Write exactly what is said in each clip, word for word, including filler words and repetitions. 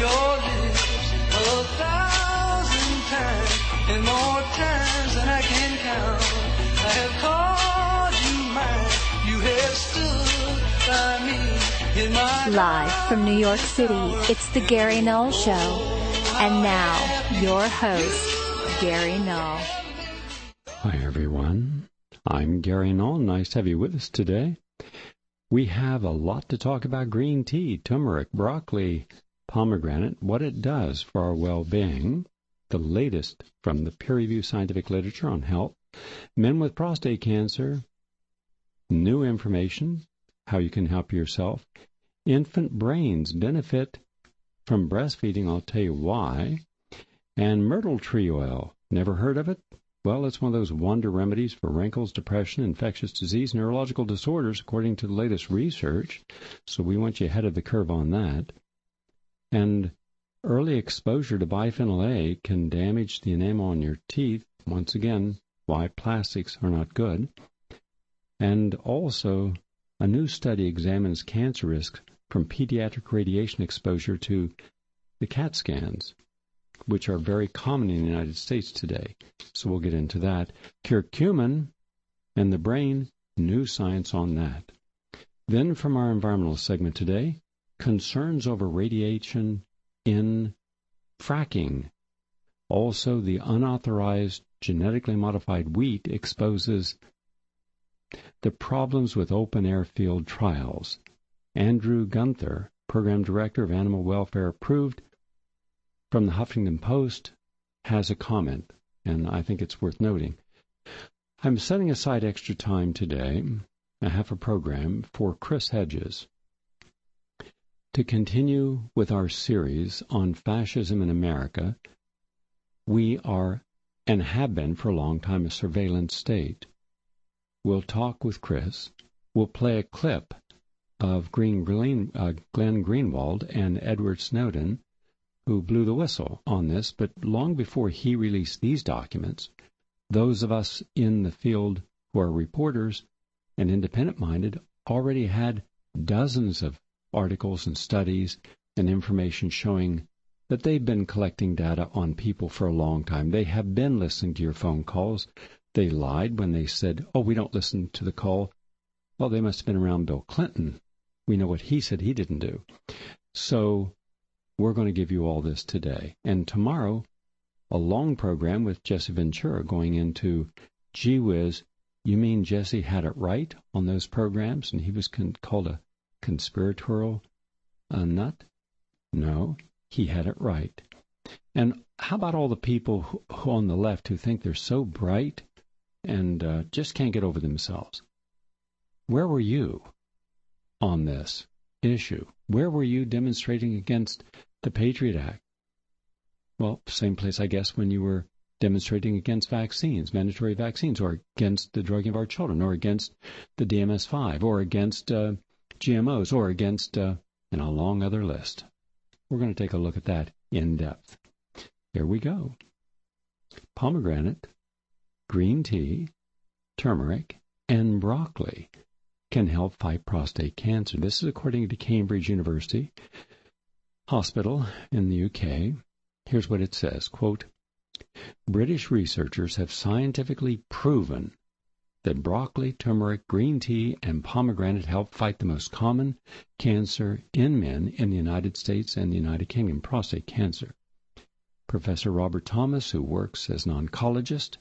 your lips a thousand times, and more times than I can count. I have called you mine, you have stood by me in my Live from New York City, it's the Gary Null Show. And now, your host, Gary Null. Hi, everyone. I'm Gary Null. Nice to have you with us today. We have a lot to talk about: green tea, turmeric, broccoli, pomegranate, what it does for our well-being, the latest from the peer-reviewed scientific literature on health, men with prostate cancer, new information, how you can help yourself, infant brains benefit from breastfeeding, I'll tell you why, and myrtle tree oil. Never heard of it? Well, it's one of those wonder remedies for wrinkles, depression, infectious disease, neurological disorders, according to the latest research. So we want you ahead of the curve on that. And early exposure to bisphenol A can damage the enamel on your teeth. Once again, why plastics are not good. And also, a new study examines cancer risks from pediatric radiation exposure to the CAT scans, which are very common in the United States today. So we'll get into that. Curcumin and the brain, new science on that. Then from our environmental segment today, concerns over radiation in fracking. Also, the unauthorized genetically modified wheat exposes the problems with open-air field trials. Andrew Gunther, Program Director of Animal Welfare Approved, from the Huffington Post, has a comment, and I think it's worth noting. I'm setting aside extra time today, I have a program, for Chris Hedges to continue with our series on fascism in America. We are, and have been for a long time, a surveillance state. We'll talk with Chris. We'll play a clip of Green, Green, uh, Glenn Greenwald and Edward Snowden, who blew the whistle on this, but long before he released these documents, those of us in the field who are reporters and independent-minded already had dozens of articles and studies and information showing that they've been collecting data on people for a long time. They have been listening to your phone calls. They lied when they said, oh, we don't listen to the call. Well, they must have been around Bill Clinton. We know what he said he didn't do. So we're going to give you all this today. And tomorrow, a long program with Jesse Ventura going into, gee whiz, you mean Jesse had it right on those programs and he was con- called a conspiratorial uh, nut? No, he had it right. And how about all the people who, who on the left who think they're so bright and uh, just can't get over themselves? Where were you on this issue? Where were you demonstrating against the Patriot Act? Well, same place, I guess, when you were demonstrating against vaccines, mandatory vaccines, or against the drugging of our children, or against the D M S five, or against uh, G M Os, or against, uh, and a long other list. We're going to take a look at that in depth. Here we go. Pomegranate, green tea, turmeric, and broccoli can help fight prostate cancer. This is according to Cambridge University Hospital in the U K. Here's what it says, quote, British researchers have scientifically proven that broccoli, turmeric, green tea, and pomegranate help fight the most common cancer in men in the United States and the United Kingdom, prostate cancer. Professor Robert Thomas, who works as an oncologist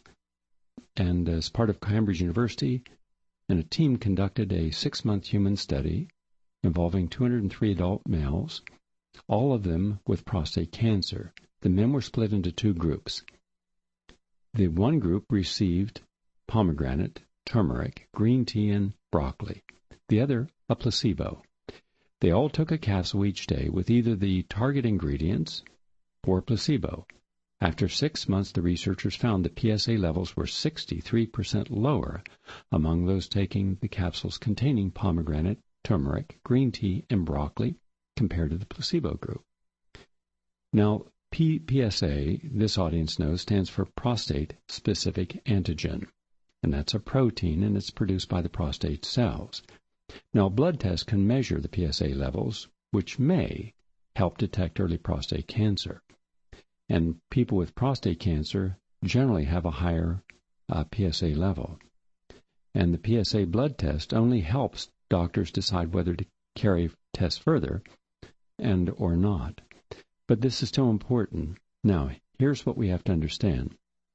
and as part of Cambridge University, and a team conducted a six-month human study involving two hundred three adult males, all of them with prostate cancer. The men were split into two groups. The one group received pomegranate, turmeric, green tea, and broccoli. The other, a placebo. They all took a capsule each day with either the target ingredients or placebo. After six months, the researchers found that P S A levels were sixty-three percent lower among those taking the capsules containing pomegranate, turmeric, green tea, and broccoli compared to the placebo group. Now, P- PSA, this audience knows, stands for prostate-specific antigen, and that's a protein, and it's produced by the prostate cells. Now, a blood test can measure the P S A levels, which may help detect early prostate cancer. And people with prostate cancer generally have a higher uh, P S A level. And the P S A blood test only helps doctors decide whether to carry tests further and or not. But this is still important. Now, here's what we have to understand.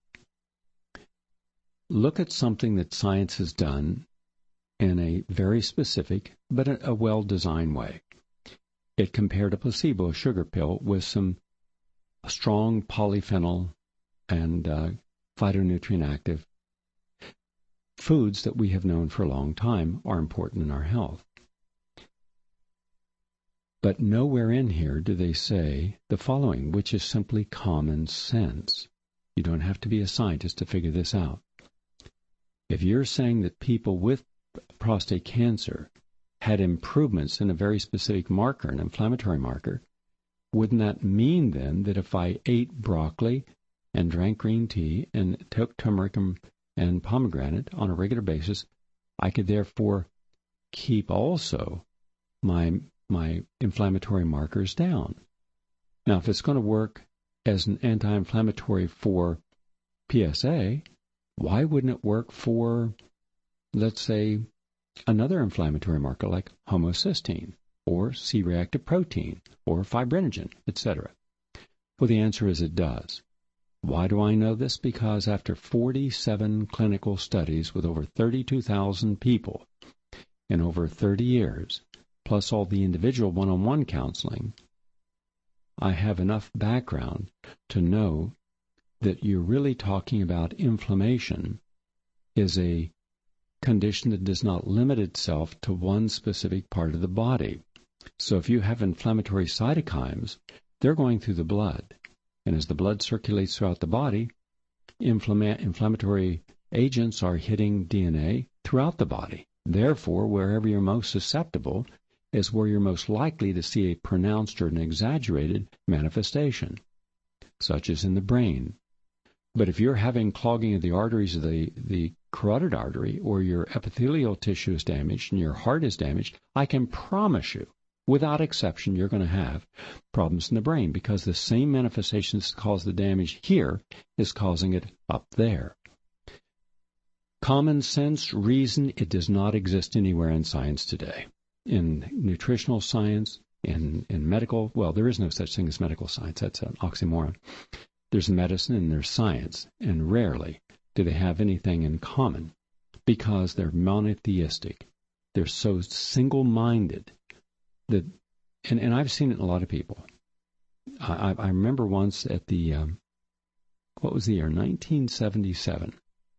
Look at something that science has done in a very specific but a, a well-designed way. It compared a placebo sugar pill with some strong polyphenol and uh, phytonutrient active foods that we have known for a long time are important in our health. But nowhere in here do they say the following, which is simply common sense. You don't have to be a scientist to figure this out. If you're saying that people with prostate cancer had improvements in a very specific marker, an inflammatory marker, wouldn't that mean then that if I ate broccoli and drank green tea and took turmeric and, and pomegranate on a regular basis, I could therefore keep also my my inflammatory markers down? Now, if it's going to work as an anti-inflammatory for P S A, why wouldn't it work for, let's say, another inflammatory marker like homocysteine or C-reactive protein or fibrinogen, et cetera? Well, the answer is it does. Why do I know this? Because after forty-seven clinical studies with over thirty-two thousand people in over thirty years, plus all the individual one-on-one counseling, I have enough background to know that you're really talking about inflammation is a condition that does not limit itself to one specific part of the body. So if you have inflammatory cytokines, they're going through the blood. And as the blood circulates throughout the body, inflama- inflammatory agents are hitting D N A throughout the body. Therefore, wherever you're most susceptible is where you're most likely to see a pronounced or an exaggerated manifestation, such as in the brain. But if you're having clogging of the arteries of the, the carotid artery, or your epithelial tissue is damaged and your heart is damaged, I can promise you, without exception, you're going to have problems in the brain, because the same manifestations that cause the damage here is causing it up there. Common sense, reason, it does not exist anywhere in science today. In nutritional science, in, in medical, well, there is no such thing as medical science. That's an oxymoron. There's medicine and there's science, and rarely do they have anything in common, because they're monotheistic. They're so single-minded that, and, and I've seen it in a lot of people. I, I remember once at the, um, what was the year, nineteen seventy-seven,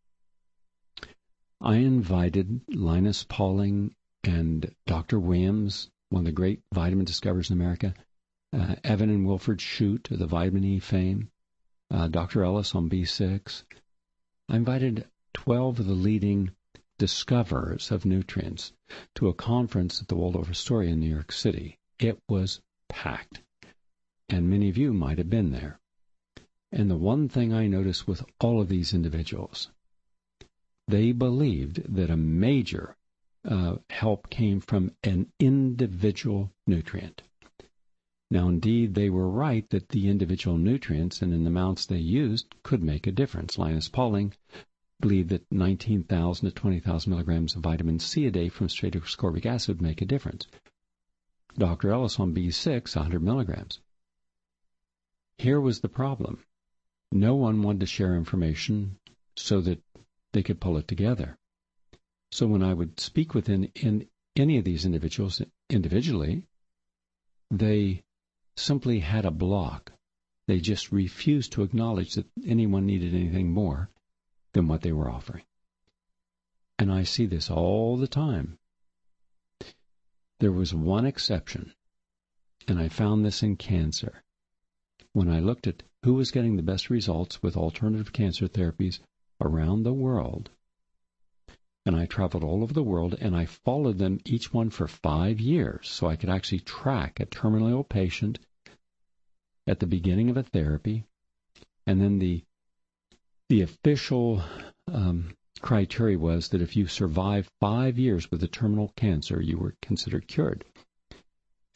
I invited Linus Pauling and Doctor Williams, one of the great vitamin discoverers in America, uh, Evan and Wilfred Shute of the vitamin E fame, uh, Doctor Ellis on B six. I invited twelve of the leading discoverers of nutrients to a conference at the Waldorf Astoria in New York City. It was packed, and many of you might have been there. And the one thing I noticed with all of these individuals, they believed that a major uh, help came from an individual nutrient. Now, indeed, they were right that the individual nutrients and in the amounts they used could make a difference. Linus Pauling believed that nineteen thousand to twenty thousand milligrams of vitamin C a day from straight ascorbic acid would make a difference. Doctor Ellis on B six, one hundred milligrams. Here was the problem. No one wanted to share information so that they could pull it together. So when I would speak with in, in any of these individuals individually, they simply had a block. They just refused to acknowledge that anyone needed anything more than what they were offering. And I see this all the time. There was one exception, and I found this in cancer. When I looked at who was getting the best results with alternative cancer therapies around the world, and I traveled all over the world, and I followed them, each one for five years, so I could actually track a terminally ill patient at the beginning of a therapy, and then the the official um, criteria was that if you survived five years with a terminal cancer, you were considered cured.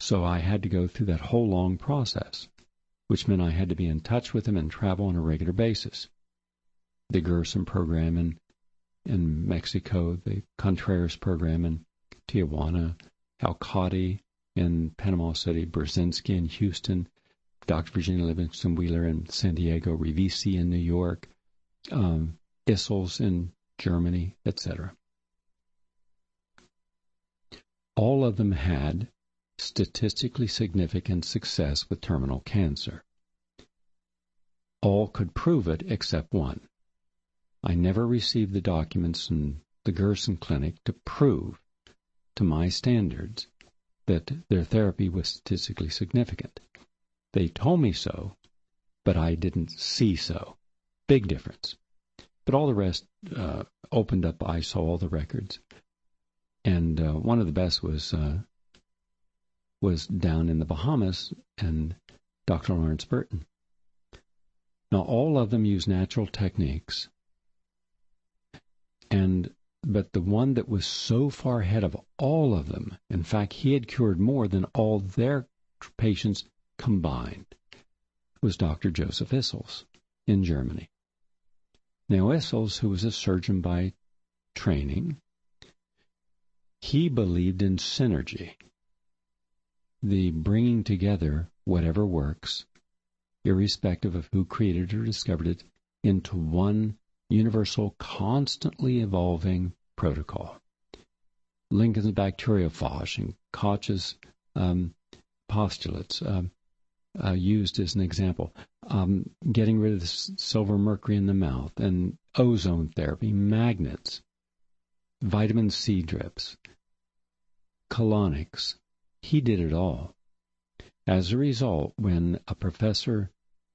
So I had to go through that whole long process, which meant I had to be in touch with him and travel on a regular basis. The Gerson program in, in Mexico, the Contreras program in Tijuana, Alcati in Panama City, Brzezinski in Houston, Doctor Virginia Livingston Wheeler in San Diego, Revisi in New York, um, Issels in Germany, et cetera. All of them had statistically significant success with terminal cancer. All could prove it except one. I never received the documents in the Gerson Clinic to prove, to my standards, that their therapy was statistically significant. They told me so, but I didn't see so. Big difference. But all the rest uh, opened up. I saw all the records. And uh, one of the best was uh, was down in the Bahamas, and Doctor Lawrence Burton. Now, all of them use natural techniques, and but the one that was so far ahead of all of them, in fact, he had cured more than all their patients combined, was Doctor Joseph Issels in Germany. Now, Issels, who was a surgeon by training, he believed in synergy, the bringing together whatever works, irrespective of who created or discovered it, into one universal, constantly evolving protocol. Lincoln's bacteriophage and Koch's um, postulates um, uh, used as an example. Um, getting rid of the silver mercury in the mouth, and ozone therapy, magnets, vitamin C drips, colonics. He did it all. As a result, when a professor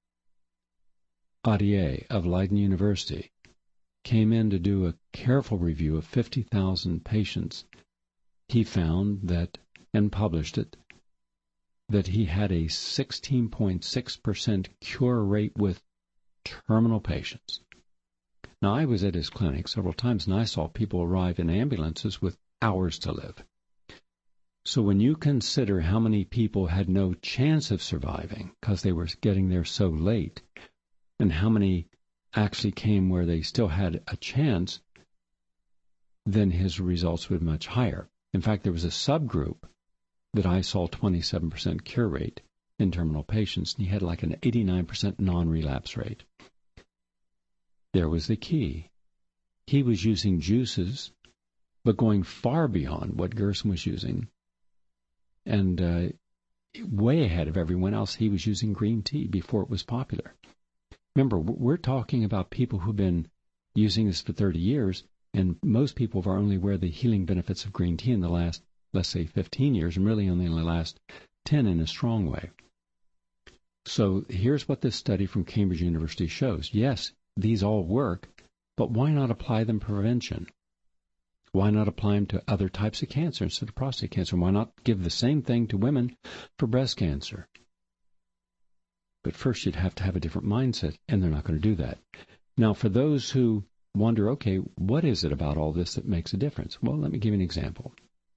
Audier of Leiden University came in to do a careful review of fifty thousand patients, he found that, and published it, that he had a sixteen point six percent cure rate with terminal patients. Now, I was at his clinic several times, and I saw people arrive in ambulances with hours to live. So when you consider how many people had no chance of surviving because they were getting there so late, and how many actually came where they still had a chance, then his results were much higher. In fact, there was a subgroup that I saw twenty-seven percent cure rate in terminal patients, and he had like an eighty-nine percent non-relapse rate. There was the key. He was using juices, but going far beyond what Gerson was using, and uh, way ahead of everyone else. He was using green tea before it was popular. Remember, we're talking about people who've been using this for thirty years, and most people are only aware of the healing benefits of green tea in the last, let's say, fifteen years, and really only in the last ten in a strong way. So here's what this study from Cambridge University shows. Yes, these all work, but why not apply them prevention? Why not apply them to other types of cancer instead of prostate cancer? Why not give the same thing to women for breast cancer? But first, you'd have to have a different mindset, and they're not going to do that. Now, for those who wonder, okay, what is it about all this that makes a difference? Well, let me give you an example.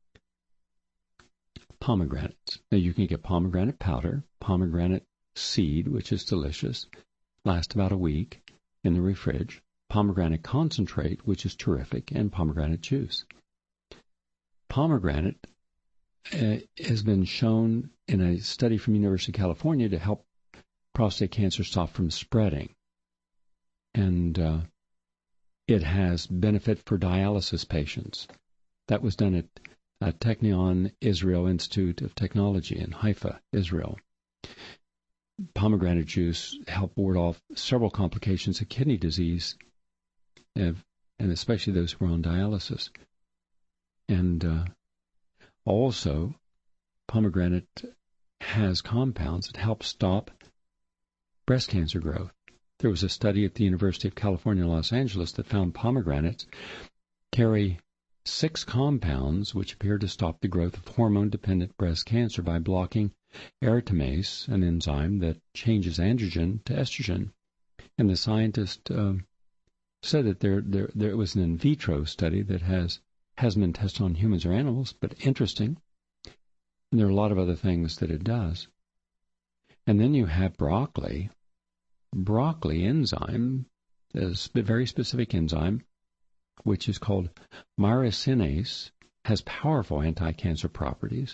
Pomegranates. Now, you can get pomegranate powder, pomegranate seed, which is delicious, lasts about a week in the fridge, pomegranate concentrate, which is terrific, and pomegranate juice. Pomegranate uh, has been shown in a study from University of California to help prostate cancer stop from spreading. And uh, it has benefit for dialysis patients. That was done at uh, Technion Israel Institute of Technology in Haifa, Israel. Pomegranate juice helped ward off several complications of kidney disease, and especially those who are on dialysis. And uh, also, pomegranate has compounds that help stop breast cancer growth. There was a study at the University of California, Los Angeles, that found pomegranates carry six compounds which appear to stop the growth of hormone-dependent breast cancer by blocking erythemase, an enzyme that changes androgen to estrogen. And the scientist uh, said that there, there there was an in vitro study that has hasn't been tested on humans or animals, but interesting. And there are a lot of other things that it does. And then you have broccoli. Broccoli enzyme is a very specific enzyme, which is called myrosinase, has powerful anti-cancer properties.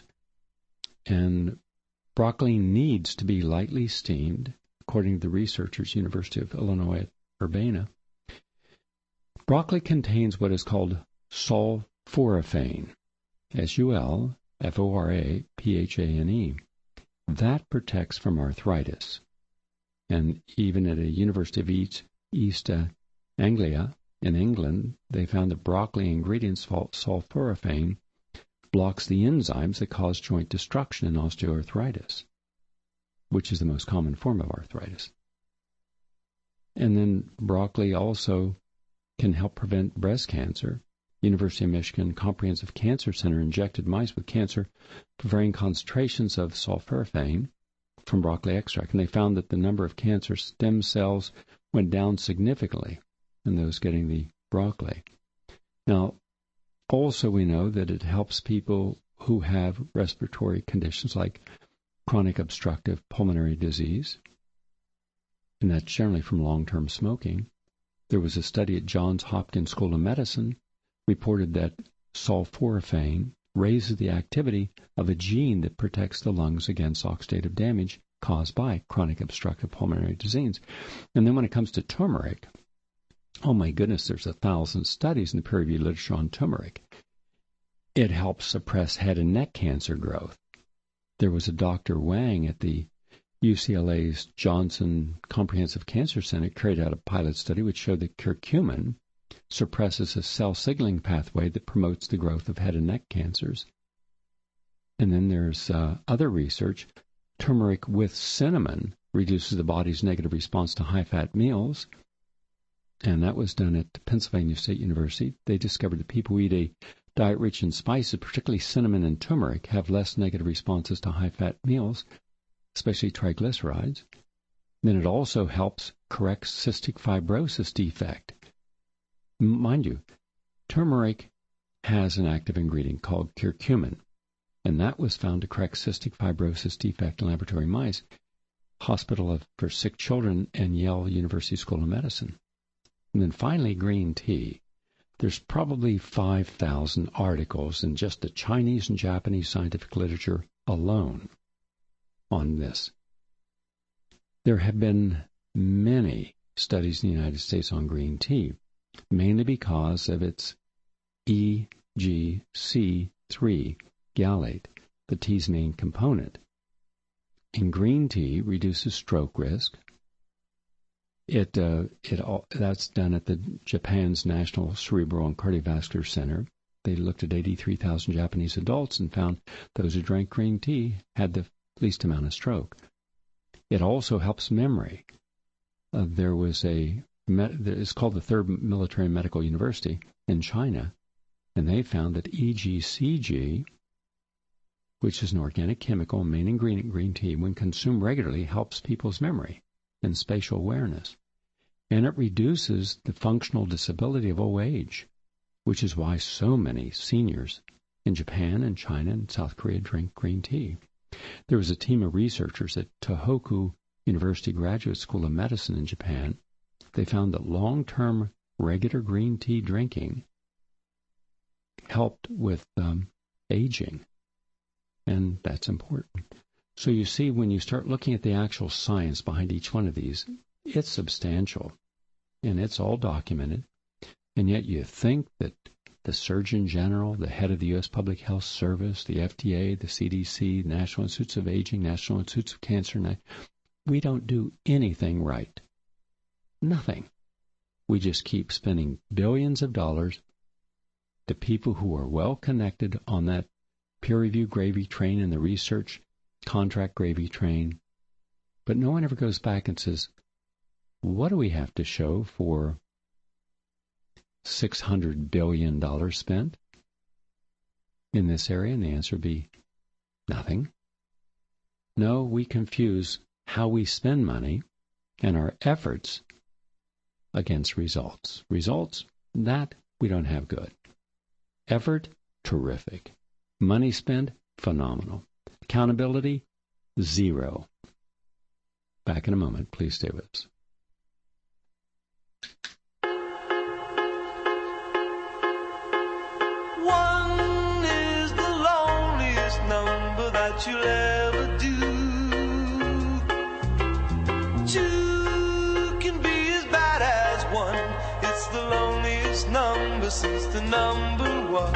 And broccoli needs to be lightly steamed, according to the researchers, University of Illinois at Urbana. Broccoli contains what is called sulforaphane, S U L F O R A P H A N E. That protects from arthritis. And even at a University of East, East uh, Anglia in England, they found that broccoli ingredients sulforaphane blocks the enzymes that cause joint destruction in osteoarthritis, which is the most common form of arthritis. And then broccoli also can help prevent breast cancer. University of Michigan Comprehensive Cancer Center injected mice with cancer for varying concentrations of sulforaphane from broccoli extract, and they found that the number of cancer stem cells went down significantly in those getting the broccoli. Now, also we know that it helps people who have respiratory conditions like chronic obstructive pulmonary disease, and that's generally from long-term smoking. There was a study at Johns Hopkins School of Medicine reported that sulforaphane raises the activity of a gene that protects the lungs against oxidative damage caused by chronic obstructive pulmonary disease. And then when it comes to turmeric, oh my goodness, there's a thousand studies in the peer-reviewed literature on turmeric. It helps suppress head and neck cancer growth. There was a Doctor Wang at the U C L A's Johnson Comprehensive Cancer Center carried out a pilot study which showed that curcumin suppresses a cell signaling pathway that promotes the growth of head and neck cancers. And then there's uh, other research. Turmeric with cinnamon reduces the body's negative response to high-fat meals. And that was done at Pennsylvania State University. They discovered that people who eat a diet rich in spices, particularly cinnamon and turmeric, have less negative responses to high-fat meals, especially triglycerides. Then it also helps correct cystic fibrosis defect. Mind you, turmeric has an active ingredient called curcumin, and that was found to correct cystic fibrosis defect in laboratory mice, Hospital of, for Sick Children, and Yale University School of Medicine. And then finally, green tea. There's probably five thousand articles in just the Chinese and Japanese scientific literature alone on this. There have been many studies in the United States on green tea, mainly because of its E G C three gallate, the tea's main component. And green tea reduces stroke risk. It uh, it all, that's done at the Japan's National Cerebral and Cardiovascular Center. They looked at eighty-three thousand Japanese adults and found those who drank green tea had the least amount of stroke. It also helps memory. Uh, there was a it's called the Third Military Medical University in China, and they found that E G C G, which is an organic chemical and main ingredient in green tea, when consumed regularly, helps people's memory and spatial awareness. And it reduces the functional disability of old age, which is why so many seniors in Japan and China and South Korea drink green tea. There was a team of researchers at Tohoku University Graduate School of Medicine in Japan. They found that long-term regular green tea drinking helped with um, aging, and that's important. So you see, when you start looking at the actual science behind each one of these, it's substantial, and it's all documented, and yet you think that the Surgeon General, the head of the U S Public Health Service, the F D A, the C D C, National Institutes of Aging, National Institutes of Cancer, we don't do anything right. Nothing. We just keep spending billions of dollars to people who are well connected on that peer-reviewed gravy train and the research contract gravy train. But no one ever goes back and says, what do we have to show for six hundred billion dollars spent in this area? And the answer would be nothing. No, we confuse how we spend money and our efforts against results. Results, that we don't have good. Effort, terrific. Money spent, phenomenal. Accountability, zero. Back in a moment. Please stay with us. One is the loneliest number that you'll ever do. Two can be as bad as one. It's the loneliest number since the number one.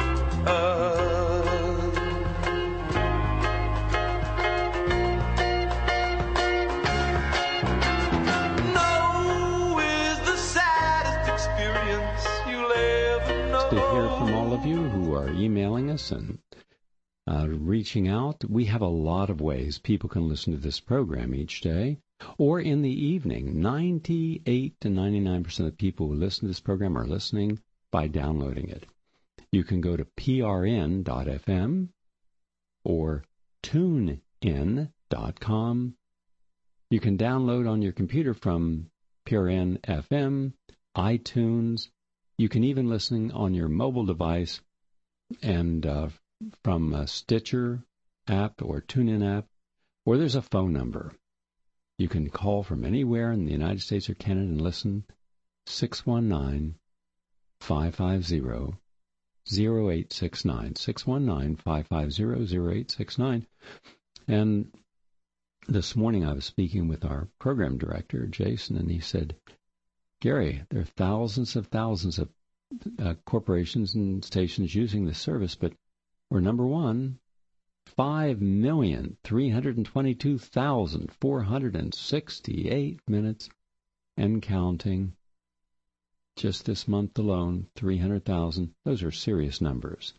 No is the saddest experience you'll ever know. To hear from all of you who are emailing us and uh, reaching out. We have a lot of ways people can listen to this program each day or in the evening. ninety-eight to ninety-nine percent of the people who listen to this program are listening by downloading it. You can go to p r n dot f m or tune in dot com. You can download on your computer from P R N F M, iTunes. You can even listen on your mobile device and uh, from a Stitcher app or TuneIn app, or there's a phone number. You can call from anywhere in the United States or Canada and listen, six one nine, five five zero, zero eight six nine, six one nine, five five zero, zero eight six nine. And this morning I was speaking with our program director, Jason, and he said, Gary, there are thousands of thousands of uh, corporations and stations using this service, but we're number one, five million, three hundred twenty-two thousand, four hundred sixty-eight minutes and counting. Just this month alone, three hundred thousand. Those are serious numbers.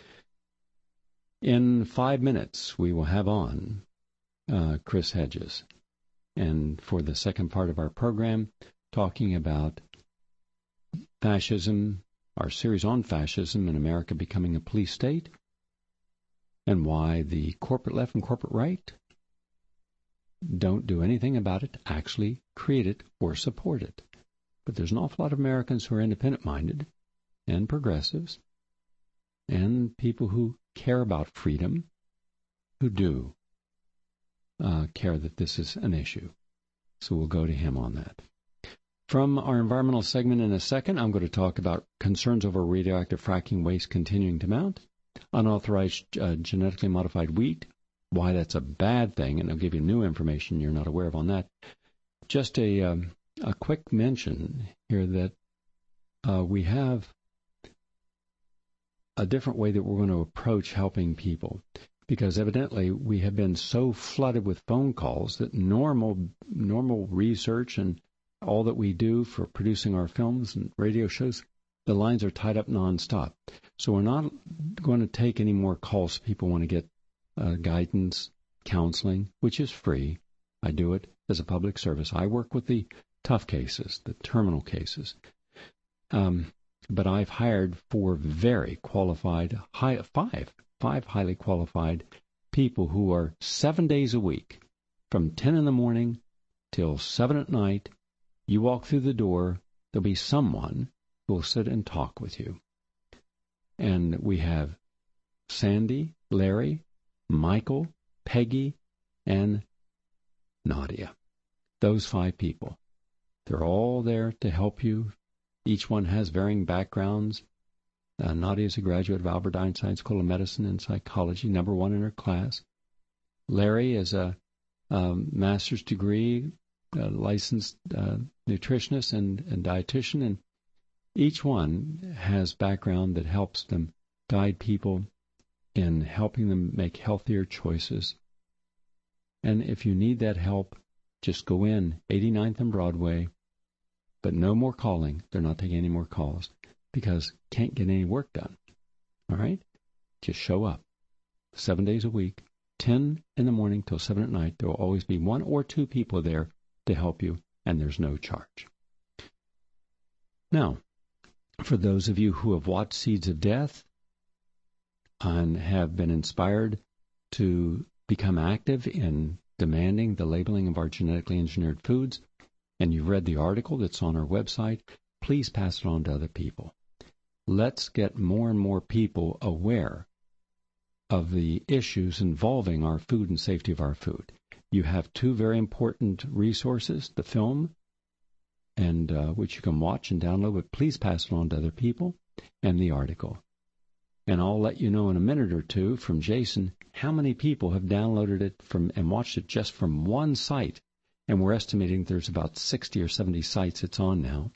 In five minutes, we will have on uh, Chris Hedges. And for the second part of our program, talking about fascism, our series on fascism in America becoming a police state, and why the corporate left and corporate right don't do anything about it, actually create it or support it. But there's an awful lot of Americans who are independent-minded and progressives and people who care about freedom, who do uh, care that this is an issue. So we'll go to him on that. From our environmental segment in a second, I'm going to talk about concerns over radioactive fracking waste continuing to mount, unauthorized uh, genetically modified wheat, why that's a bad thing, and I'll give you new information you're not aware of on that. Just a, um, a quick mention here that uh, we have a different way that we're going to approach helping people, because evidently we have been so flooded with phone calls that normal normal research and all that we do for producing our films and radio shows, the lines are tied up nonstop. So we're not going to take any more calls. People want to get uh, guidance, counseling, which is free. I do it as a public service. I work with the tough cases, the terminal cases. Um, but I've hired four very qualified, high, five, five highly qualified people who are seven days a week, from ten in the morning till seven at night. You walk through the door, there'll be someone who will sit and talk with you. And we have Sandy, Larry, Michael, Peggy, and Nadia. Those five people. They're all there to help you. Each one has varying backgrounds. Uh, Nadia is a graduate of Albert Einstein School of Medicine and Psychology, number one in her class. Larry is a um, master's degree, a licensed uh, nutritionist and, and dietitian, and each one has background that helps them guide people in helping them make healthier choices. And if you need that help, just go in, eighty-ninth and Broadway, but no more calling. They're not taking any more calls because can't get any work done. All right? Just show up. Seven days a week, ten in the morning till seven at night. There will always be one or two people there to help you, and there's no charge. Now, for those of you who have watched Seeds of Death and have been inspired to become active in demanding the labeling of our genetically engineered foods, and you've read the article that's on our website, please pass it on to other people. Let's get more and more people aware of the issues involving our food and safety of our food. You have two very important resources, the film, and uh, which you can watch and download, but please pass it on to other people, and the article. And I'll let you know in a minute or two from Jason how many people have downloaded it from and watched it just from one site. And we're estimating there's about sixty or seventy sites it's on now.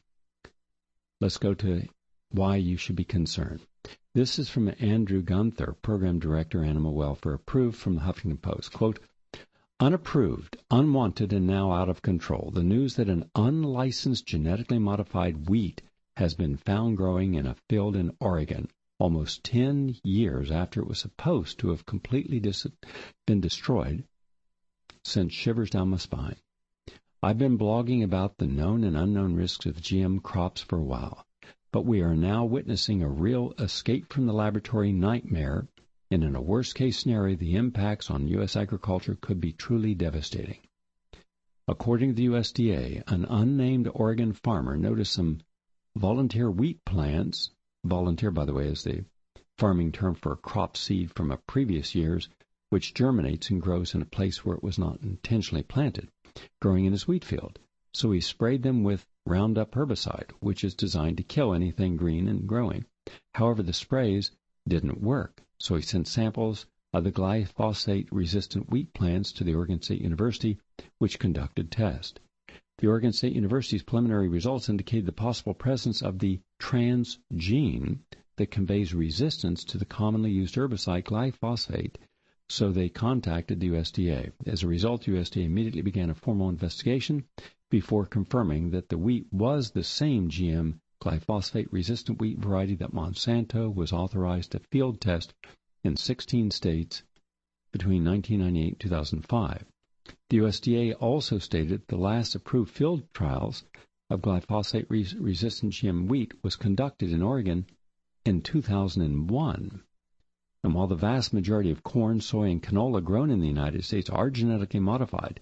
Let's go to why you should be concerned. This is from Andrew Gunther, Program Director, Animal Welfare, approved from the Huffington Post. Quote, unapproved, unwanted, and now out of control. The news that an unlicensed genetically modified wheat has been found growing in a field in Oregon almost ten years after it was supposed to have completely dis- been destroyed sent shivers down my spine. I've been blogging about the known and unknown risks of G M crops for a while, but we are now witnessing a real escape from the laboratory nightmare, and in a worst-case scenario, the impacts on U S agriculture could be truly devastating. According to the U S D A, an unnamed Oregon farmer noticed some volunteer wheat plants. Volunteer, by the way, is the farming term for a crop seed from a previous year's, which germinates and grows in a place where it was not intentionally planted, growing in his wheat field. So he sprayed them with Roundup herbicide, which is designed to kill anything green and growing. However, the sprays didn't work, so he sent samples of the glyphosate-resistant wheat plants to the Oregon State University, which conducted tests. The Oregon State University's preliminary results indicated the possible presence of the transgene that conveys resistance to the commonly used herbicide glyphosate, so they contacted the U S D A. As a result, the U S D A immediately began a formal investigation before confirming that the wheat was the same G M glyphosate-resistant wheat variety that Monsanto was authorized to field test in sixteen states between nineteen ninety-eight and two thousand five. The U S D A also stated the last approved field trials of glyphosate-resistant G M wheat was conducted in Oregon in two thousand one. And while the vast majority of corn, soy, and canola grown in the United States are genetically modified,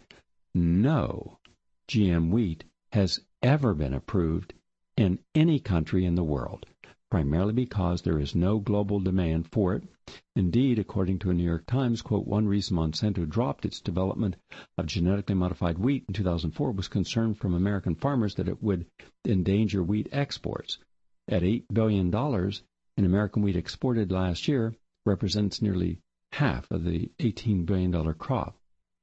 no G M wheat has ever been approved in any country in the world, primarily because there is no global demand for it. Indeed, according to a New York Times, quote, one reason Monsanto dropped its development of genetically modified wheat in two thousand four was concern from American farmers that it would endanger wheat exports. At eight billion dollars in American wheat exported last year, represents nearly half of the eighteen billion dollars crop.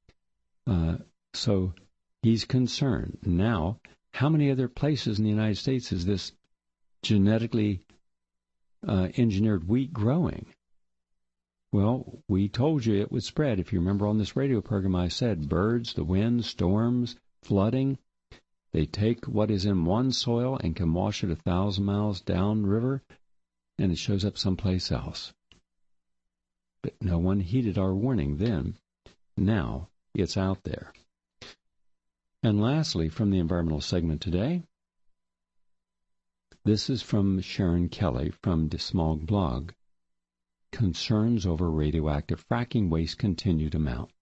Uh, so he's concerned. Now, how many other places in the United States is this genetically uh, engineered wheat growing? Well, we told you it would spread. If you remember on this radio program, I said birds, the wind, storms, flooding, they take what is in one soil and can wash it a thousand miles downriver, and it shows up someplace else. But no one heeded our warning then. Now it's out there. And lastly, from the environmental segment today, this is from Sharon Kelly from DeSmog blog. Concerns over radioactive fracking waste continue to mount.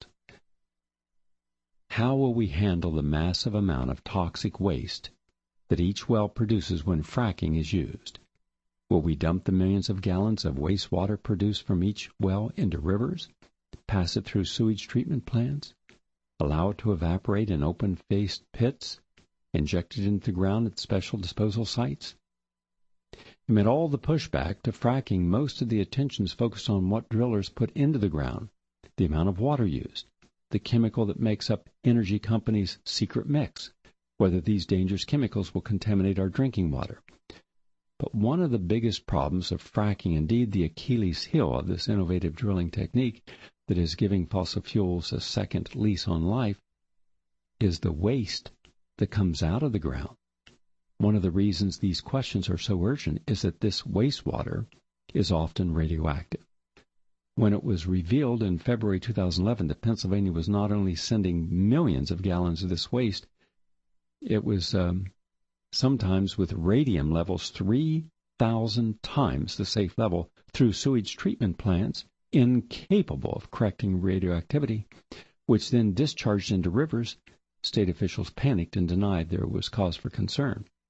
How will we handle the massive amount of toxic waste that each well produces when fracking is used? Will we dump the millions of gallons of wastewater produced from each well into rivers, pass it through sewage treatment plants, allow it to evaporate in open-faced pits, inject it into the ground at special disposal sites? Amid all the pushback to fracking, most of the attention is focused on what drillers put into the ground, the amount of water used, the chemical that makes up energy companies' secret mix, whether these dangerous chemicals will contaminate our drinking water. But one of the biggest problems of fracking, indeed the Achilles heel of this innovative drilling technique that is giving fossil fuels a second lease on life, is the waste that comes out of the ground. One of the reasons these questions are so urgent is that this wastewater is often radioactive. When it was revealed in February two thousand eleven that Pennsylvania was not only sending millions of gallons of this waste, it was um, sometimes with radium levels three thousand times the safe level through sewage treatment plants incapable of correcting radioactivity, which then discharged into rivers. State officials panicked and denied there was cause for concern.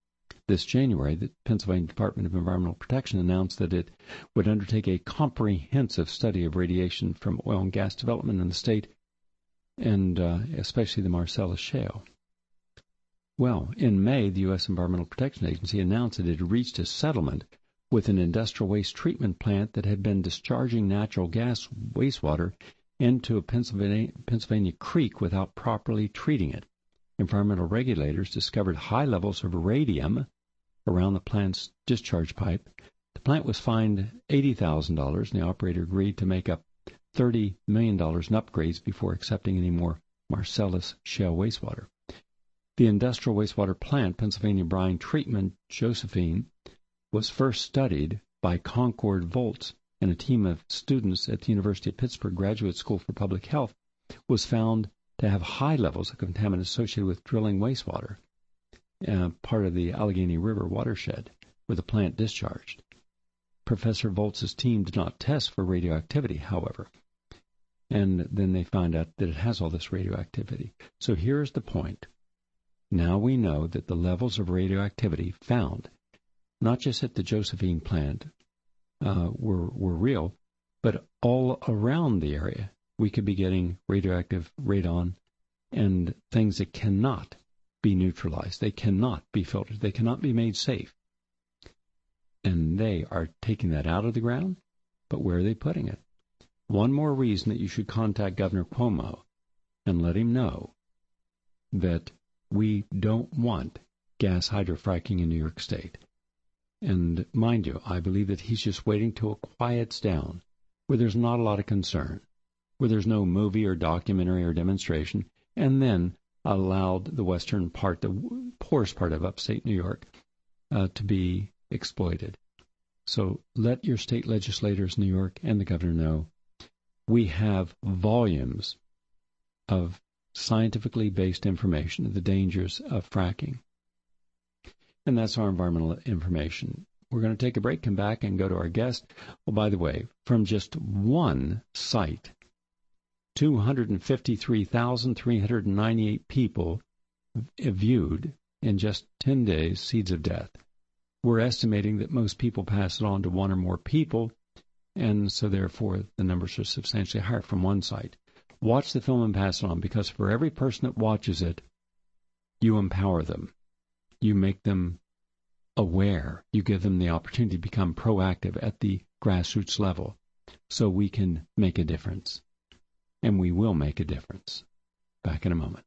this January, the Pennsylvania Department of Environmental Protection announced that it would undertake a comprehensive study of radiation from oil and gas development in the state, and uh, especially the Marcellus Shale. Well, in May, the U S Environmental Protection Agency announced that it had reached a settlement with an industrial waste treatment plant that had been discharging natural gas wastewater into a Pennsylvania, Pennsylvania creek without properly treating it. Environmental regulators discovered high levels of radium around the plant's discharge pipe. The plant was fined eighty thousand dollars, and the operator agreed to make up thirty million dollars in upgrades before accepting any more Marcellus Shale wastewater. The industrial wastewater plant, Pennsylvania Brine Treatment Josephine, was first studied by Concord Volts, and a team of students at the University of Pittsburgh Graduate School for Public Health was found to have high levels of contaminants associated with drilling wastewater, uh, part of the Allegheny River watershed where the plant discharged. Professor Volts' team did not test for radioactivity, however, and then they found out that it has all this radioactivity. So here's the point. Now we know that the levels of radioactivity found, not just at the Josephine plant, uh, were, were real, but all around the area. We could be getting radioactive radon and things that cannot be neutralized. They cannot be filtered. They cannot be made safe. And they are taking that out of the ground, but where are they putting it? One more reason that you should contact Governor Cuomo and let him know that we don't want gas hydrofracking in New York State. And mind you, I believe that he's just waiting till it quiets down, where there's not a lot of concern, where there's no movie or documentary or demonstration, and then allowed the western part, the poorest part of upstate New York, uh, to be exploited. So let your state legislators, New York, and the governor know we have volumes of scientifically based information of the dangers of fracking. And that's our environmental information. We're going to take a break, come back, and go to our guest. Oh, by the way, from just one site, two hundred fifty-three thousand three hundred ninety-eight people viewed in just ten days Seeds of Death. We're estimating that most people pass it on to one or more people, and so therefore the numbers are substantially higher from one site. Watch the film and pass it on, because for every person that watches it, you empower them. You make them aware. You give them the opportunity to become proactive at the grassroots level so we can make a difference. And we will make a difference. Back in a moment.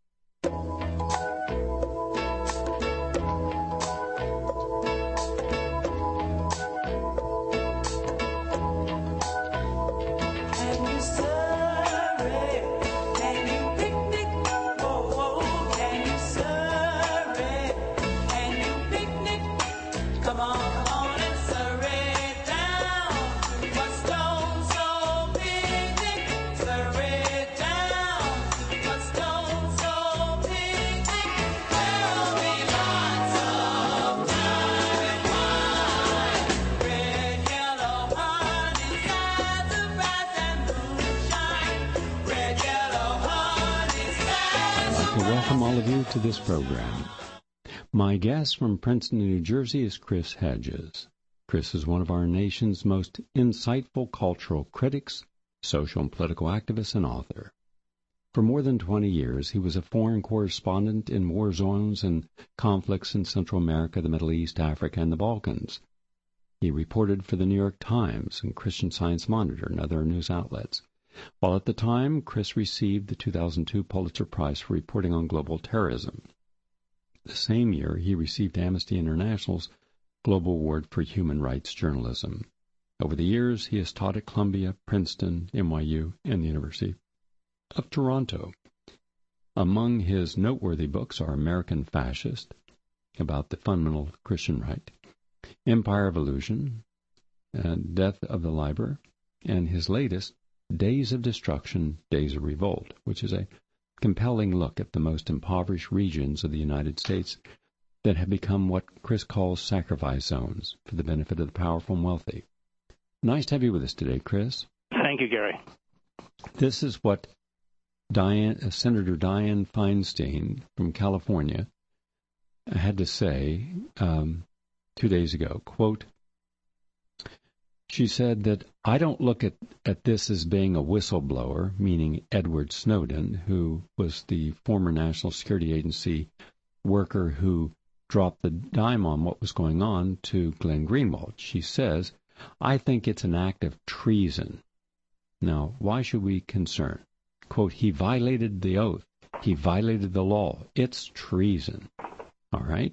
Welcome all of you to this program. My guest from Princeton, New Jersey is Chris Hedges. Chris is one of our nation's most insightful cultural critics, social and political activist, and author. For more than twenty years, he was a foreign correspondent in war zones and conflicts in Central America, the Middle East, Africa, and the Balkans. He reported for the New York Times and Christian Science Monitor and other news outlets. While at the time, Chris received the two thousand two Pulitzer Prize for reporting on global terrorism. The same year, he received Amnesty International's Global Award for Human Rights Journalism. Over the years, he has taught at Columbia, Princeton, N Y U, and the University of Toronto. Among his noteworthy books are American Fascist, about the fundamental Christian right, Empire of Illusion, and Death of the Liber, and his latest, Days of Destruction, Days of Revolt, which is a compelling look at the most impoverished regions of the United States that have become what Chris calls sacrifice zones for the benefit of the powerful and wealthy. Nice to have you with us today, Chris. Thank you, Gary. This is what Diane, uh, Senator Dianne Feinstein from California had to say um, two days ago, quote, she said that I don't look at, at this as being a whistleblower, meaning Edward Snowden, who was the former National Security Agency worker who dropped the dime on what was going on to Glenn Greenwald. She says, I think it's an act of treason. Now, why should we concern? Quote, he violated the oath. He violated the law. It's treason. All right?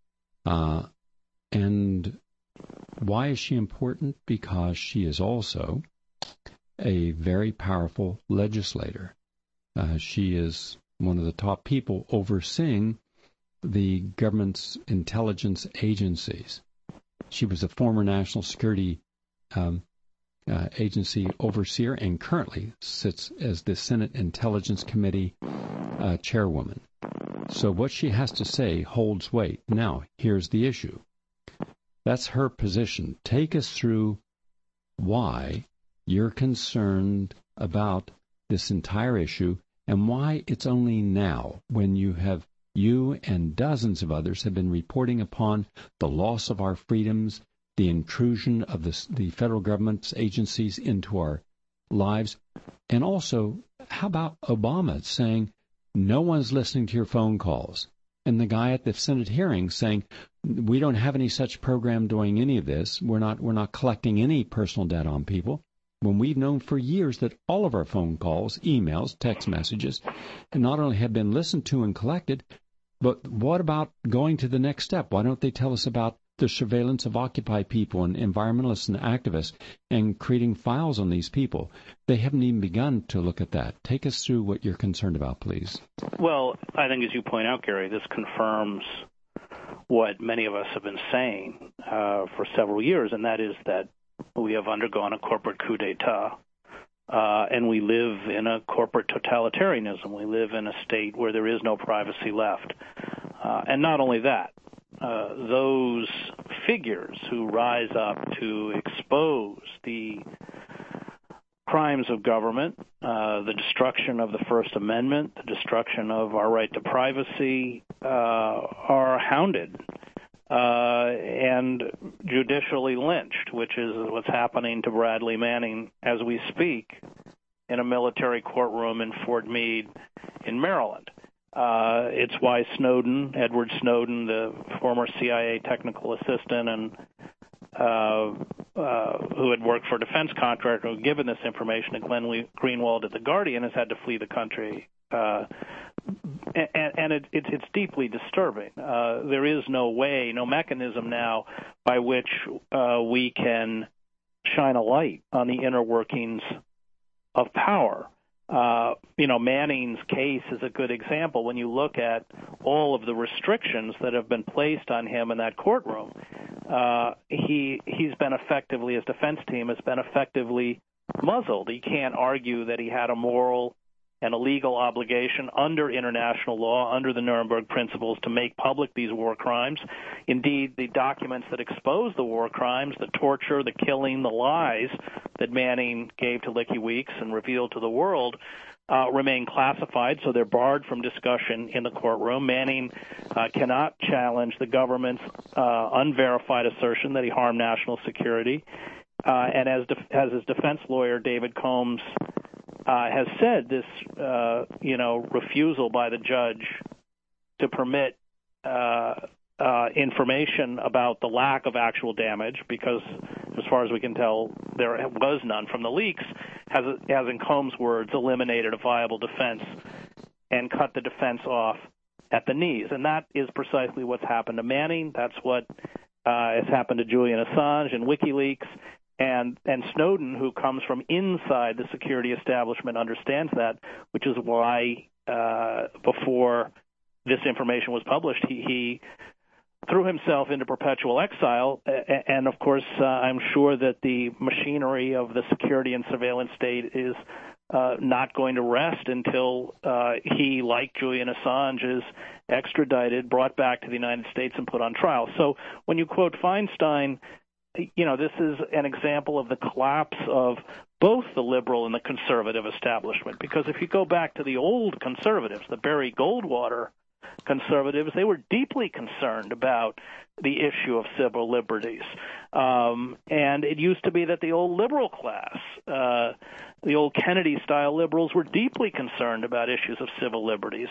Uh, and why is she important? Because she is also a very powerful legislator. Uh, she is one of the top people overseeing the government's intelligence agencies. She was a former National Security um, uh, Agency overseer and currently sits as the Senate Intelligence Committee uh, chairwoman. So what she has to say holds weight. Now, here's the issue. That's her position. Take us through why you're concerned about this entire issue and why it's only now, when you have you and dozens of others have been reporting upon the loss of our freedoms, the intrusion of the, the federal government's agencies into our lives, and also, how about Obama saying, no one's listening to your phone calls, and the guy at the Senate hearing saying, we don't have any such program doing any of this, we're not, we're not collecting any personal data on people, when we've known for years that all of our phone calls, emails, text messages, and not only have been listened to and collected, but what about going to the next step? Why don't they tell us about the surveillance of Occupy people and environmentalists and activists and creating files on these people? They haven't even begun to look at that. Take us through what you're concerned about, please. Well, I think as you point out, Gary, this confirms what many of us have been saying uh, for several years, and that is that we have undergone a corporate coup d'etat. Uh, and we live in a corporate totalitarianism. We live in a state where there is no privacy left. Uh, and not only that, uh, those figures who rise up to expose the crimes of government, uh, the destruction of the First Amendment, the destruction of our right to privacy, uh, are hounded Uh, and judicially lynched, which is what's happening to Bradley Manning as we speak in a military courtroom in Fort Meade in Maryland. Uh, it's why Snowden, Edward Snowden, the former C I A technical assistant and uh, uh, who had worked for a defense contractor who had given this information to Glenn Greenwald at The Guardian, has had to flee the country. Uh, and and it, it, it's deeply disturbing. Uh, there is no way, no mechanism now by which uh, we can shine a light on the inner workings of power. Uh, you know, Manning's case is a good example. When you look at all of the restrictions that have been placed on him in that courtroom, uh, he he's been effectively, his defense team has been effectively muzzled. He can't argue that he had a moral and a legal obligation under international law, under the Nuremberg principles, to make public these war crimes. Indeed, the documents that expose the war crimes, the torture, the killing, the lies that Manning gave to WikiLeaks and revealed to the world uh, remain classified, so they're barred from discussion in the courtroom. Manning uh, cannot challenge the government's uh, unverified assertion that he harmed national security. Uh, and as, def- as his defense lawyer, David Combs, Uh, has said, this, uh, you know, refusal by the judge to permit uh, uh, information about the lack of actual damage, because as far as we can tell, there was none from the leaks, has, has in Combs' words, eliminated a viable defense and cut the defense off at the knees. And that is precisely what's happened to Manning. That's what uh, has happened to Julian Assange and WikiLeaks. And and Snowden, who comes from inside the security establishment, understands that, which is why uh, before this information was published, he, he threw himself into perpetual exile. And, of course, uh, I'm sure that the machinery of the security and surveillance state is uh, not going to rest until uh, he, like Julian Assange, is extradited, brought back to the United States, and put on trial. So when you quote Feinstein, you know, this is an example of the collapse of both the liberal and the conservative establishment. Because if you go back to the old conservatives, the Barry Goldwater conservatives. They were deeply concerned about the issue of civil liberties. Um, and it used to be that the old liberal class, uh, the old Kennedy-style liberals, were deeply concerned about issues of civil liberties.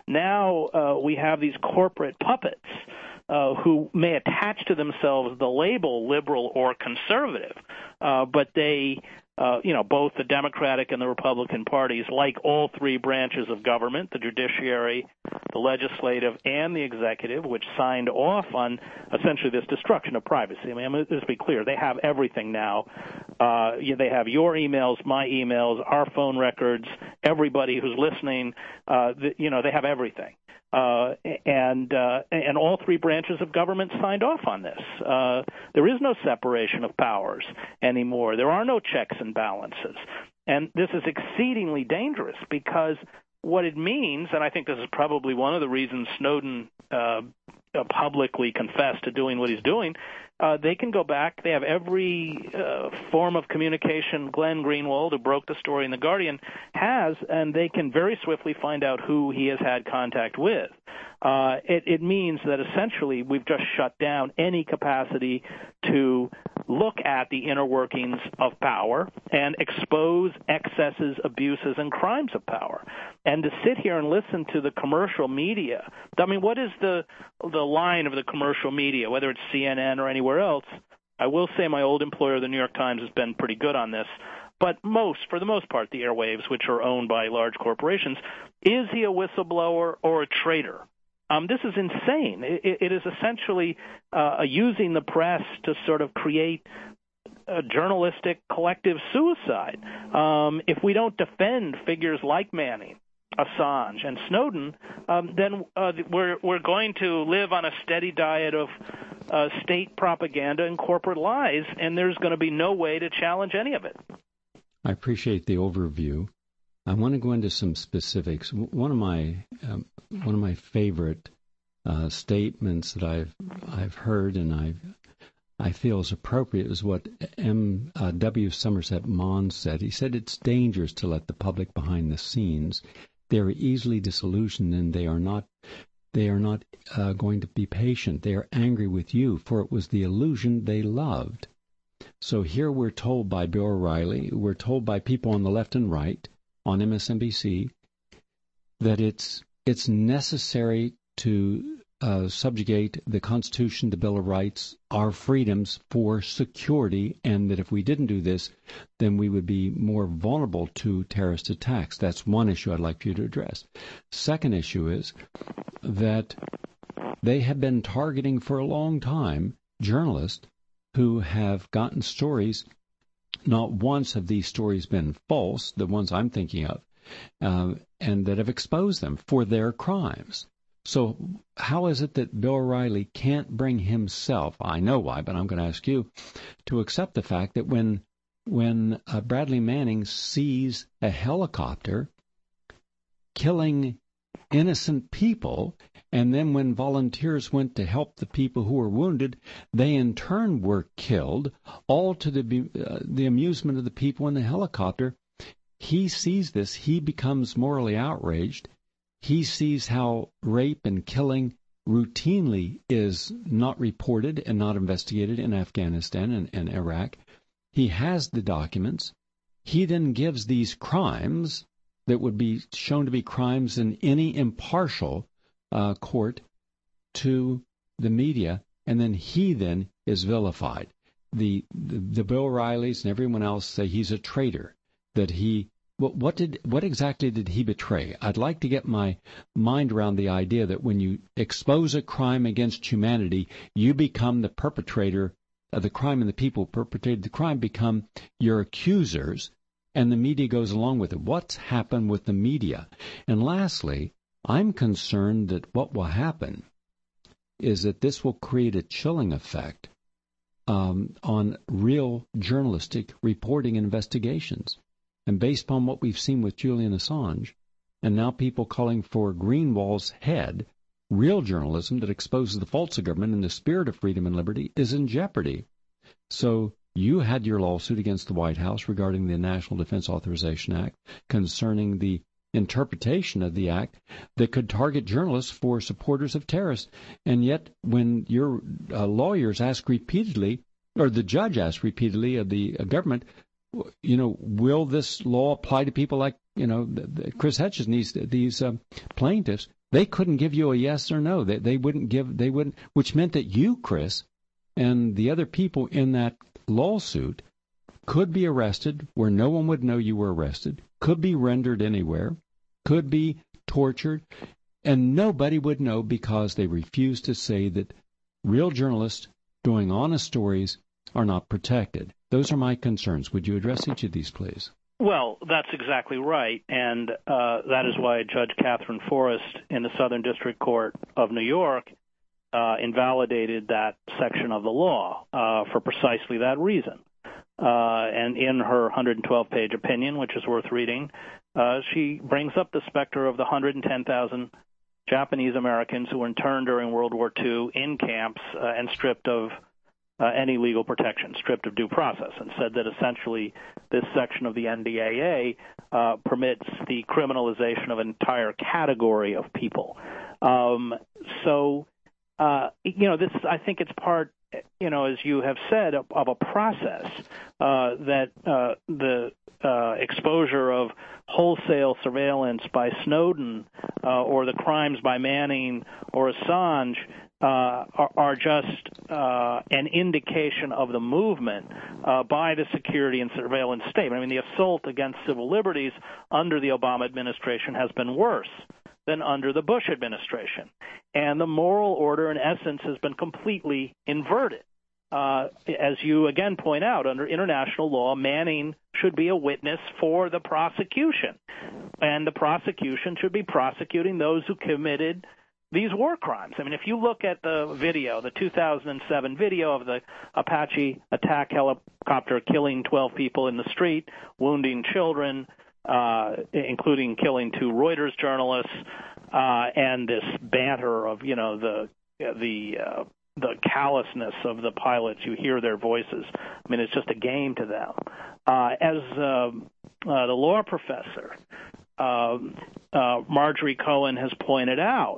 Now uh, we have these corporate puppets uh, who may attach to themselves the label liberal or conservative, uh, but they Uh, you know, both the Democratic and the Republican parties, like all three branches of government, the judiciary, the legislative, and the executive, which signed off on essentially this destruction of privacy. I mean, let's be clear, they have everything now. Uh, they have your emails, my emails, our phone records, everybody who's listening, uh, the, you know, they have everything. Uh, and uh, and all three branches of government signed off on this. Uh, there is no separation of powers anymore. There are no checks and balances. And this is exceedingly dangerous because what it means, and I think this is probably one of the reasons Snowden uh, publicly confessed to doing what he's doing, uh, they can go back. They have every uh, form of communication Glenn Greenwald, who broke the story in The Guardian, has, and they can very swiftly find out who he has had contact with. Uh, it, it means that essentially we've just shut down any capacity to look at the inner workings of power and expose excesses, abuses, and crimes of power. And to sit here and listen to the commercial media, I mean, what is the the line of the commercial media, whether it's C N N or anywhere else? I will say my old employer, the New York Times, has been pretty good on this. But most, for the most part, the airwaves, which are owned by large corporations, is he a whistleblower or a traitor? Um, this is insane. It, it is essentially uh, using the press to sort of create a journalistic collective suicide. Um, if we don't defend figures like Manning, Assange, and Snowden, um, then uh, we're we're going to live on a steady diet of uh, state propaganda and corporate lies, and there's going to be no way to challenge any of it. I appreciate the overview. I want to go into some specifics. One of my um, one of my favorite uh, statements that I've I've heard and I I feel is appropriate is what M. Uh, W. Somerset Maugham said. He said it's dangerous to let the public behind the scenes. They are easily disillusioned, and they are not they are not uh, going to be patient. They are angry with you, for it was the illusion they loved. So here we're told by Bill O'Reilly, we're told by people on the left and right on M S N B C that it's it's necessary to uh, subjugate the Constitution, the Bill of Rights, our freedoms for security, and that if we didn't do this, then we would be more vulnerable to terrorist attacks. That's one issue I'd like for you to address. Second issue is that they have been targeting for a long time journalists who have gotten stories. Not once have these stories been false, the ones I'm thinking of, uh, and that have exposed them for their crimes. So how is it that Bill O'Reilly can't bring himself, I know why, but I'm going to ask you, to accept the fact that when when uh, Bradley Manning sees a helicopter killing innocent people, and then when volunteers went to help the people who were wounded, they in turn were killed, all to the uh, the amusement of the people in the helicopter. He sees this. He becomes morally outraged. He sees how rape and killing routinely is not reported and not investigated in Afghanistan and, and Iraq. He has the documents. He then gives these crimes that would be shown to be crimes in any impartial uh, court to the media, and then he then is vilified. The, the the Bill O'Reillys and everyone else say he's a traitor, that he what, what did what exactly did he betray? I'd like to get my mind around the idea that when you expose a crime against humanity, you become the perpetrator of the crime, and the people who perpetrated the crime become your accusers, and the media goes along with it. What's happened with the media? And lastly, I'm concerned that what will happen is that this will create a chilling effect um, on real journalistic reporting and investigations. And based upon what we've seen with Julian Assange, and now people calling for Greenwald's head, real journalism that exposes the faults of government and the spirit of freedom and liberty is in jeopardy. So you had your lawsuit against the White House regarding the National Defense Authorization Act concerning the interpretation of the act that could target journalists for supporters of terrorists. And yet, when your uh, lawyers ask repeatedly, or the judge asked repeatedly of the uh, government, you know, will this law apply to people like, you know, the, the Chris Hedges and these, these uh, plaintiffs? They couldn't give you a yes or no. They, they wouldn't give, they wouldn't, which meant that you, Chris, and the other people in that lawsuit could be arrested where no one would know you were arrested, could be rendered anywhere, could be tortured, and nobody would know because they refused to say that real journalists doing honest stories are not protected. Those are my concerns. Would you address each of these, please? Well, that's exactly right, and uh, that is why Judge Catherine Forrest in the Southern District Court of New York uh, invalidated that section of the law uh, for precisely that reason. Uh, and in her one hundred twelve page opinion, which is worth reading, uh, she brings up the specter of the one hundred ten thousand Japanese Americans who were interned during World War Two in camps uh, and stripped of Uh, any legal protection, stripped of due process, and said that essentially this section of the N D A A uh, permits the criminalization of an entire category of people. Um, so, uh, you know, this I think it's part, you know, as you have said, of, of a process uh, that uh, the uh, exposure of wholesale surveillance by Snowden uh, or the crimes by Manning or Assange Uh, are, are just uh, an indication of the movement uh, by the security and surveillance state. I mean, the assault against civil liberties under the Obama administration has been worse than under the Bush administration. And the moral order, in essence, has been completely inverted. Uh, as you again point out, under international law, Manning should be a witness for the prosecution. And the prosecution should be prosecuting those who committed these war crimes. I mean, if you look at the video, the two thousand seven video of the Apache attack helicopter killing twelve people in the street, wounding children, uh, including killing two Reuters journalists, uh, and this banter of, you know, the the uh, the callousness of the pilots. You hear their voices. I mean, it's just a game to them. Uh, as uh, uh, the law professor, uh, uh, Marjorie Cohen, has pointed out,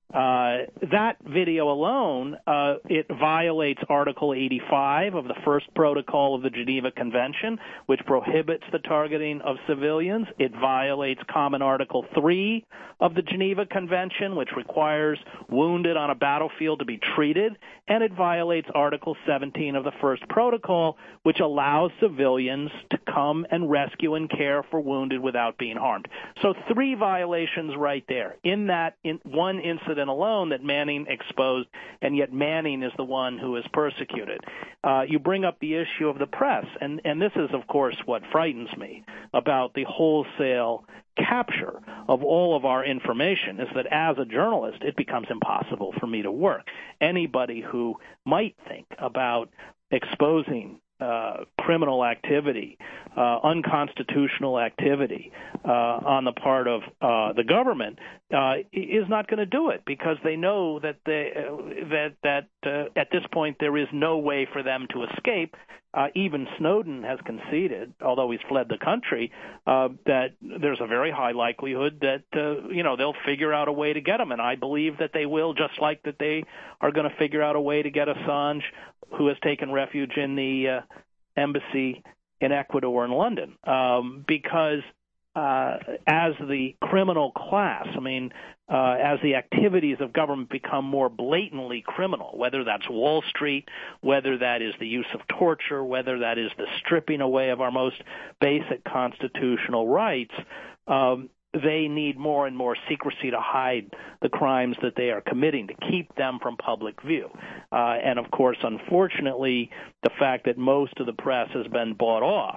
Uh, that video alone, uh, it violates Article eighty-five of the First Protocol of the Geneva Convention, which prohibits the targeting of civilians. It violates Common Article three of the Geneva Convention, which requires wounded on a battlefield to be treated. And it violates Article seventeen of the First Protocol, which allows civilians to come and rescue and care for wounded without being harmed. So three violations right there in that in one incident alone that Manning exposed, and yet Manning is the one who is persecuted. Uh, you bring up the issue of the press, and, and this is, of course, what frightens me about the wholesale capture of all of our information, is that as a journalist, it becomes impossible for me to work. Anybody who might think about exposing Uh, criminal activity, uh, unconstitutional activity uh, on the part of uh, the government uh, is not going to do it, because they know that they, uh, that that uh, at this point there is no way for them to escape. Uh, even Snowden has conceded, although he's fled the country, uh, that there's a very high likelihood that uh, you know they'll figure out a way to get him, and I believe that they will, just like that they are going to figure out a way to get Assange, who has taken refuge in the uh, embassy in Ecuador and London, um, because uh, as the criminal class, I mean, uh, as the activities of government become more blatantly criminal, whether that's Wall Street, whether that is the use of torture, whether that is the stripping away of our most basic constitutional rights, um, they need more and more secrecy to hide the crimes that they are committing, to keep them from public view. Uh, and, of course, unfortunately, the fact that most of the press has been bought off,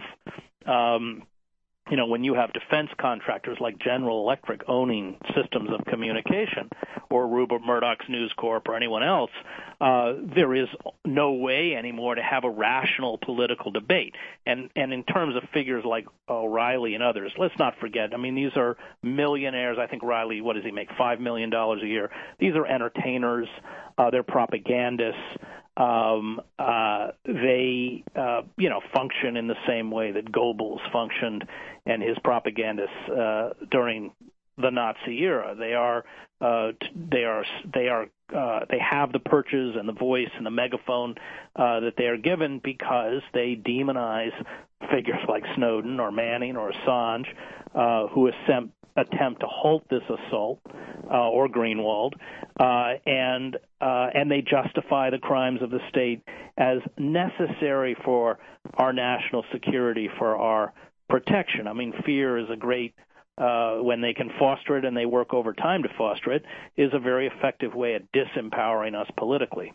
um, you know, when you have defense contractors like General Electric owning systems of communication, or Rupert Murdoch's News Corp or anyone else, uh, there is no way anymore to have a rational political debate. And and in terms of figures like O'Reilly and others, let's not forget, I mean, these are millionaires. I think Riley, what does he make, five million dollars a year? These are entertainers. Uh, they're propagandists. Um, uh, they, uh, you know, function in the same way that Goebbels functioned and his propagandists uh, during the Nazi era. They are, uh, they are, they are, uh, they have the perches and the voice and the megaphone uh, that they are given because they demonize figures like Snowden or Manning or Assange, uh, who attempt attempt to halt this assault, uh, or Greenwald, uh, and uh, and they justify the crimes of the state as necessary for our national security, for our protection. I mean, fear is a great, uh, when they can foster it and they work overtime to foster it, is a very effective way of disempowering us politically.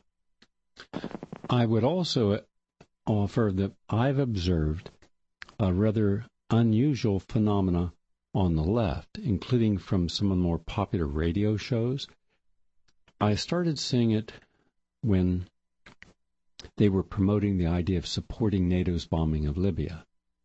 I would also offer that I've observed a rather unusual phenomena on the left, including from some of the more popular radio shows. I started seeing it when they were promoting the idea of supporting NATO's bombing of Libya.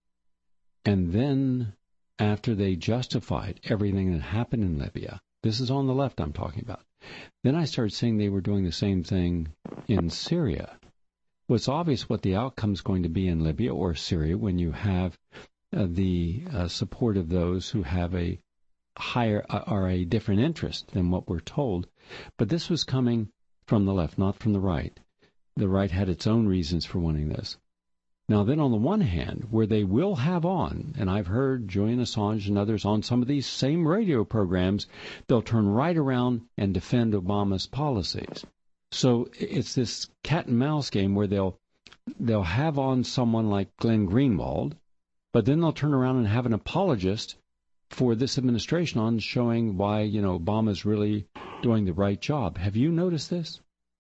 And then, after they justified everything that happened in Libya, this is on the left I'm talking about, then I started seeing they were doing the same thing in Syria. Well, it's obvious what the outcome's going to be in Libya or Syria when you have uh, the uh, support of those who have a higher uh, or a different interest than what we're told. But this was coming from the left, not from the right. The right had its own reasons for wanting this. Now then, on the one hand, where they will have on, and I've heard Julian Assange and others on some of these same radio programs, they'll turn right around and defend Obama's policies. So it's this cat and mouse game where they'll they'll have on someone like Glenn Greenwald, but then they'll turn around and have an apologist for this administration on showing why, you know, Obama's really doing the right job. Have you noticed this?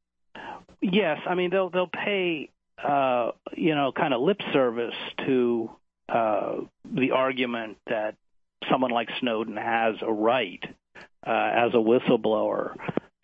Yes, I mean they'll they'll pay uh, you know kind of lip service to uh, the argument that someone like Snowden has a right uh, as a whistleblower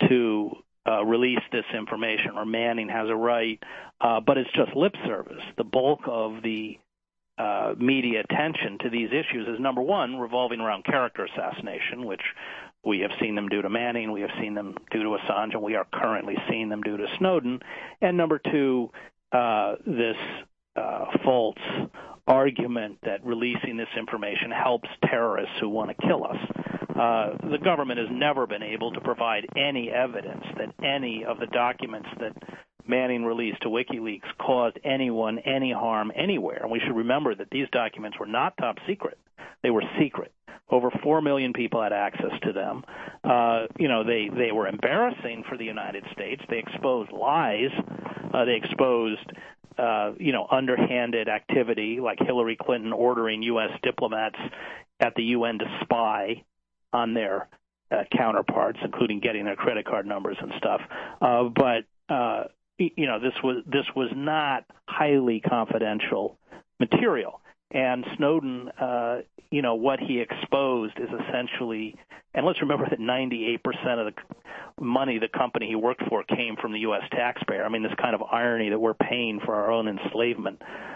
to Uh, release this information, or Manning has a right, uh, but it's just lip service. The bulk of the uh, media attention to these issues is, number one, revolving around character assassination, which we have seen them do to Manning, we have seen them do to Assange, and we are currently seeing them do to Snowden. And number two, uh, this uh, false argument that releasing this information helps terrorists who want to kill us. Uh, the government has never been able to provide any evidence that any of the documents that Manning released to WikiLeaks caused anyone any harm anywhere. And we should remember that these documents were not top secret. They were secret. Over four million people had access to them. Uh, you know, they, they were embarrassing for the United States. They exposed lies. Uh, they exposed Uh, you know, underhanded activity, like Hillary Clinton ordering U S diplomats at the U N to spy on their uh, counterparts, including getting their credit card numbers and stuff. Uh, but uh, you know, this was this was not highly confidential material. And Snowden, uh, you know, what he exposed is essentially, and let's remember that ninety-eight percent of the money the company he worked for came from the U S taxpayer. I mean, this kind of irony that we're paying for our own enslavement.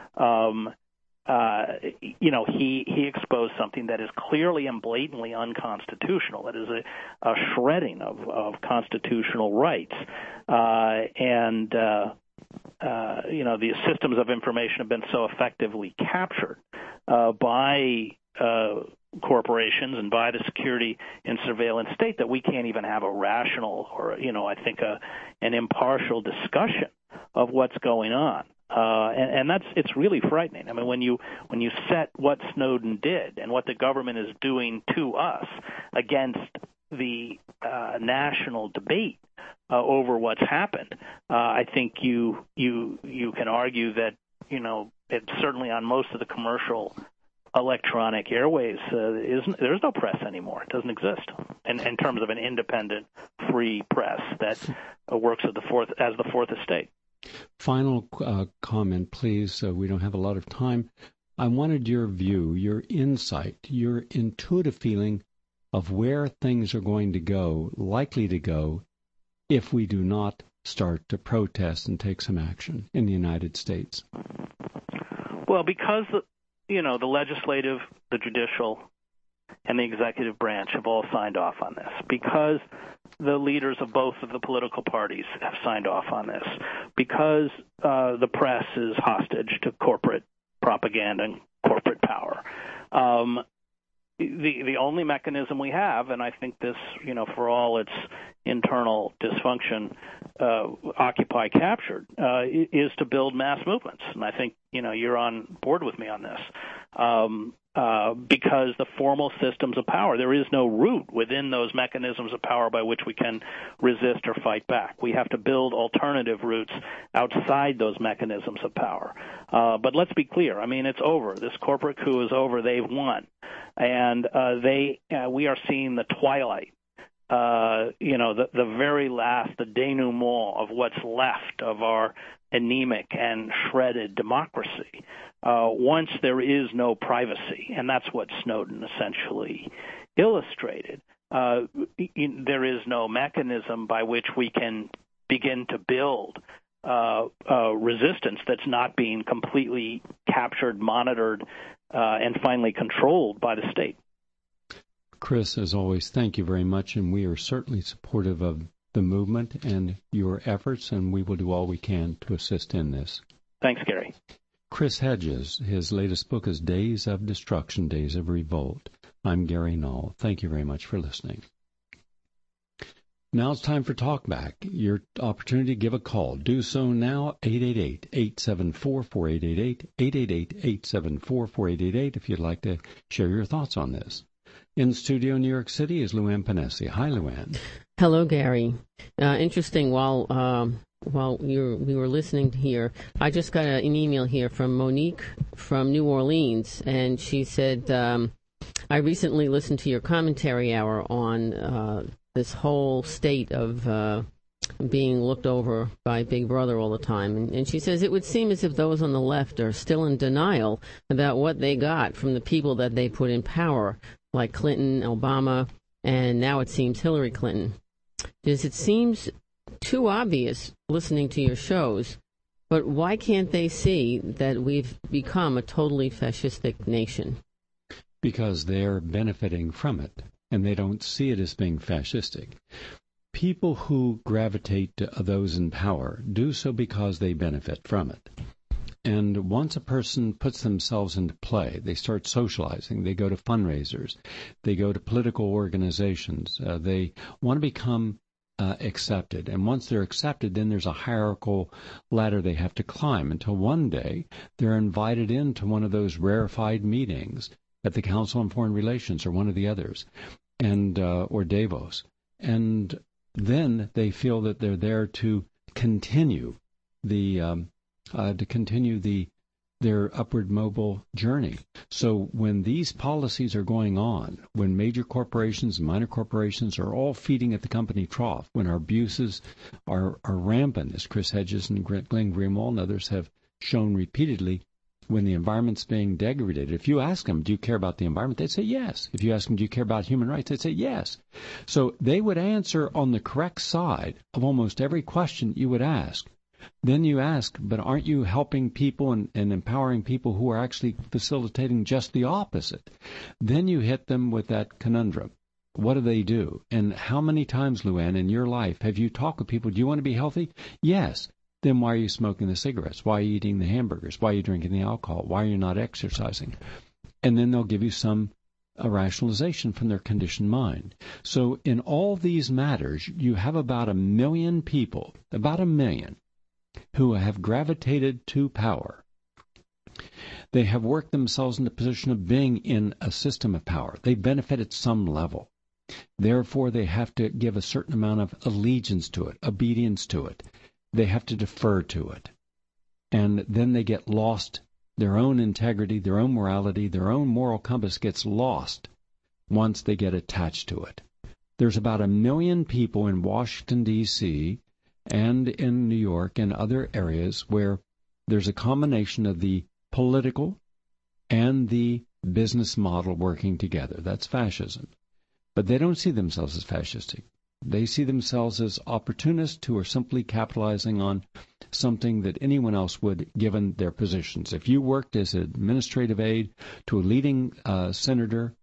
Um, uh, you know, he, he exposed something that is clearly and blatantly unconstitutional. That is a, a shredding of, of constitutional rights. Uh, and, uh, uh, you know, the systems of information have been so effectively captured uh, by uh, corporations and by the security and surveillance state that we can't even have a rational or, you know, I think a, an impartial discussion of what's going on. Uh, and, and that's it's really frightening. I mean, when you when you set what Snowden did and what the government is doing to us against the uh, national debate uh, over what's happened, uh, I think you you you can argue that, you know, it's certainly on most of the commercial electronic airwaves, uh, isn't, there's no press anymore. It doesn't exist in, in terms of an independent, free press that uh, works at the fourth, as the fourth estate. Final uh, comment, please. Uh, we don't have a lot of time. I wanted your view, your insight, your intuitive feeling of where things are going to go, likely to go, if we do not start to protest and take some action in the United States. Well, because the You know, the legislative, the judicial, and the executive branch have all signed off on this. Because the leaders of both of the political parties have signed off on this, because uh, the press is hostage to corporate propaganda and corporate power. Um, the the only mechanism we have, and I think this, you know, for all its internal dysfunction, uh, Occupy captured, uh, is to build mass movements. And I think, you know, you're on board with me on this. Um, Uh, because the formal systems of power, there is no root within those mechanisms of power by which we can resist or fight back. We have to build alternative routes outside those mechanisms of power. Uh, but let's be clear. I mean, it's over. This corporate coup is over. They've won. And uh, they, uh, we are seeing the twilight, uh, you know, the, the very last, the denouement of what's left of our anemic and shredded democracy. Uh, once there is no privacy, and that's what Snowden essentially illustrated, uh, in, there is no mechanism by which we can begin to build uh, uh, resistance that's not being completely captured, monitored, uh, and finally controlled by the state. Chris, as always, thank you very much, and we are certainly supportive of the movement and your efforts, and we will do all we can to assist in this. Thanks, Gary. Chris Hedges, his latest book is Days of Destruction, Days of Revolt. I'm Gary Null. Thank you very much for listening. Now it's time for Talkback. Your opportunity to give a call. Do so now, eight eight eight, eight seven four, four eight eight eight, eight eight eight, eight seven four, four eight eight eight if you'd like to share your thoughts on this. In the studio in New York City is Luann Panesi. Hi, Luann. Hello, Gary. Uh, interesting, while um, while you we were listening here, I just got a, an email here from Monique from New Orleans, and she said, um, I recently listened to your commentary hour on uh, this whole state of uh, being looked over by Big Brother all the time. And, and she says, it would seem as if those on the left are still in denial about what they got from the people that they put in power, like Clinton, Obama, and now it seems Hillary Clinton. Because it seems too obvious listening to your shows, but why can't they see that we've become a totally fascistic nation? Because they're benefiting from it, and they don't see it as being fascistic. People who gravitate to those in power do so because they benefit from it. And once a person puts themselves into play, they start socializing, they go to fundraisers, they go to political organizations, uh, they want to become uh, accepted. And once they're accepted, then there's a hierarchical ladder they have to climb until one day they're invited into one of those rarefied meetings at the Council on Foreign Relations or one of the others, and uh, or Davos. And then they feel that they're there to continue the um, uh, to continue the their upward mobile journey. So when these policies are going on, when major corporations and minor corporations are all feeding at the company trough, when our abuses are, are rampant, as Chris Hedges and Glenn Greenwald and others have shown repeatedly, when the environment's being degraded, if you ask them, do you care about the environment? They'd say yes. If you ask them, do you care about human rights? They'd say yes. So they would answer on the correct side of almost every question you would ask. Then you ask, but aren't you helping people and, and empowering people who are actually facilitating just the opposite? Then you hit them with that conundrum. What do they do? And how many times, Luann, in your life have you talked with people, do you want to be healthy? Yes. Then why are you smoking the cigarettes? Why are you eating the hamburgers? Why are you drinking the alcohol? Why are you not exercising? And then they'll give you some a rationalization from their conditioned mind. So in all these matters, you have about a million people, about a million, who have gravitated to power. They have worked themselves in the position of being in a system of power. They benefit at some level. Therefore, they have to give a certain amount of allegiance to it, obedience to it. They have to defer to it. And then they get lost. Their own integrity, their own morality, their own moral compass gets lost once they get attached to it. There's about a million people in Washington, D C, and in New York and other areas where there's a combination of the political and the business model working together. That's fascism. But they don't see themselves as fascistic. They see themselves as opportunists who are simply capitalizing on something that anyone else would, given their positions. If you worked as an administrative aide to a leading uh, senator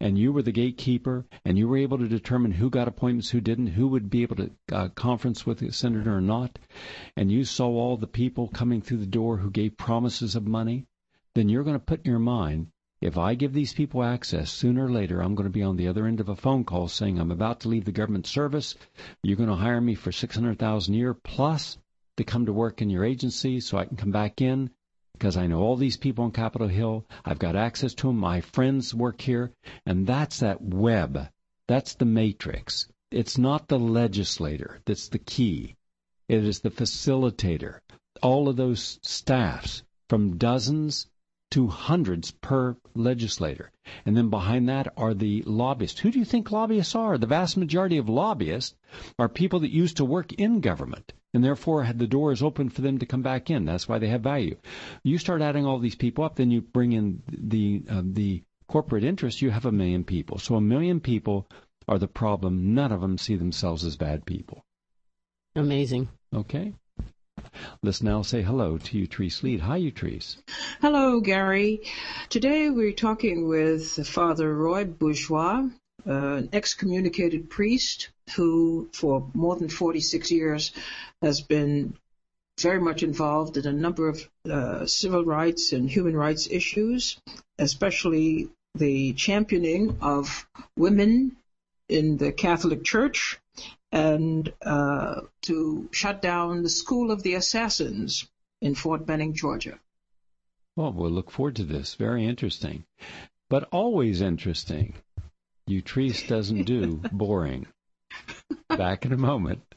and you were the gatekeeper, and you were able to determine who got appointments, who didn't, who would be able to uh, conference with the senator or not, and you saw all the people coming through the door who gave promises of money, then you're going to put in your mind, if I give these people access, sooner or later I'm going to be on the other end of a phone call saying I'm about to leave the government service. You're going to hire me for six hundred thousand dollars a year plus to come to work in your agency so I can come back in because I know all these people on Capitol Hill. I've got access to them. My friends work here. And that's that web. That's the matrix. It's not the legislator that's the key. It is the facilitator. All of those staffs, from dozens to hundreds per legislator. And then behind that are the lobbyists. Who do you think lobbyists are? The vast majority of lobbyists are people that used to work in government and therefore had the doors open for them to come back in. That's why they have value. You start adding all these people up, then you bring in the uh, the corporate interests, you have a million people. So a million people are the problem. None of them see themselves as bad people. Amazing. Okay. Let's now say hello to Utrice Lead. Hi, Utrice. Hello, Gary. Today we're talking with Father Roy Bourgeois, uh, an excommunicated priest who for more than forty-six years has been very much involved in a number of uh, civil rights and human rights issues, especially the championing of women in the Catholic Church, and uh, to shut down the School of the Assassins in Fort Benning, Georgia. Well, we'll look forward to this. Very interesting. But always interesting. Utrice doesn't do boring. Back in a moment.